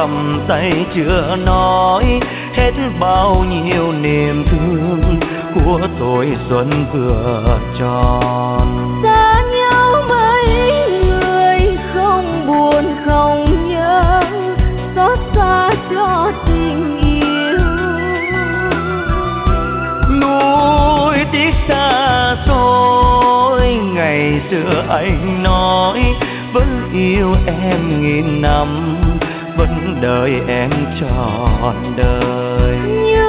cầm tay chưa nói hết bao nhiêu niềm thương của tuổi xuân vừa tròn. Xa nhau mấy người không buồn không nhớ, xót xa cho tình yêu. Núi tiếc xa xôi ngày xưa anh nói vẫn yêu em nghìn năm, vẫn đợi em trọn đời.